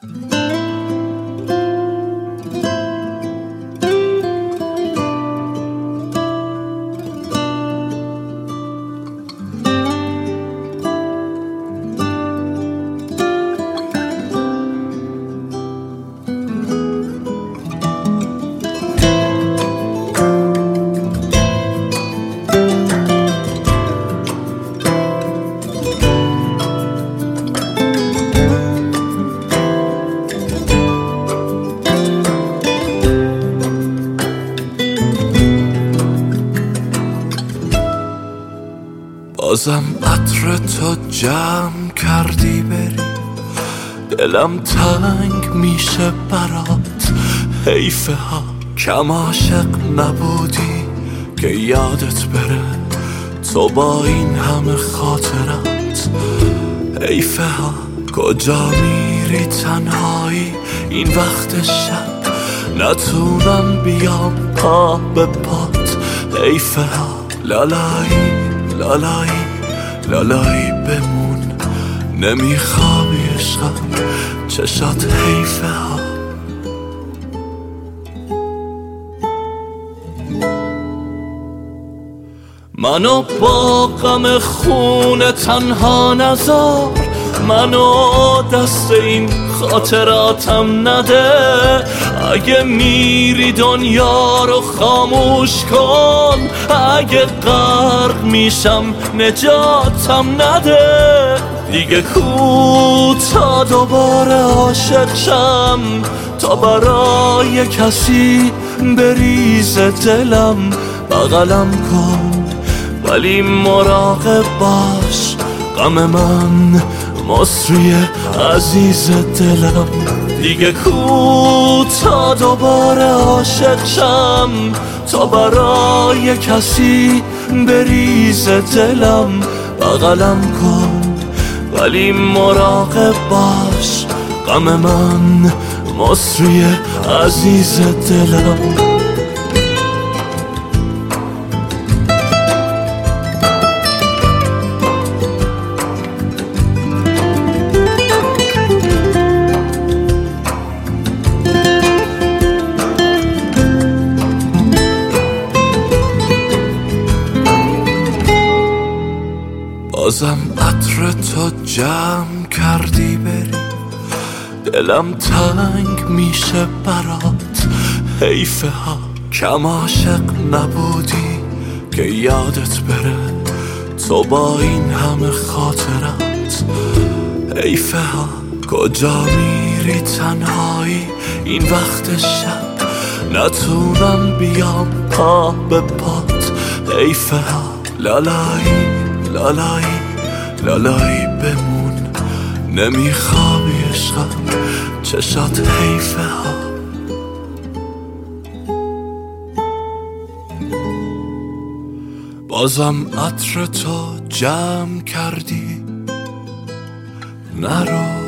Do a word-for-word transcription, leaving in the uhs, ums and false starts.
بازم عطر تو جمع کردی بری، دلم تنگ میشه برات. حیفه ها کم عاشق نبودی که یادت بره تو با این همه خاطرات. حیفه ها کجا میری تنهایی این وقت شب، نتونم بیام پا به پات. حیفه ها لالایی لالایی لالایی بمون، نمیخوابی عشقم چشات حیفه ها. منو با غم خون تنها نذار، منو دست این خاطراتم نده. اگه میری دنیا رو خاموش کن، اگه غرق میشم نجاتم نده. دیگه کو تا دوباره عاشق شم، تا برای کسی بریزه دلم. بغلم کن ولی مراقب باش، غم من مصری عزیز دلم. دیگه کو تا دوباره عاشق شم، تا برای کسی بریزه دلم. بغلم کن ولی مراقب باش، غم من مصری عزیز دلم. بازم عطر تو جمع کردی بری، دلم تنگ میشه برات. حیفه ها کم عاشق نبودی که یادت بره تو با این همه خاطرات. حیفه ها کجا میری تنهایی این وقت شب، نتونم بیام پا به پات. حیفه ها لالایی لالایی لالایی بمون، نمیخوابی عشقم چشات حیفه ها. بازم عطر تو جمع کردی، نرو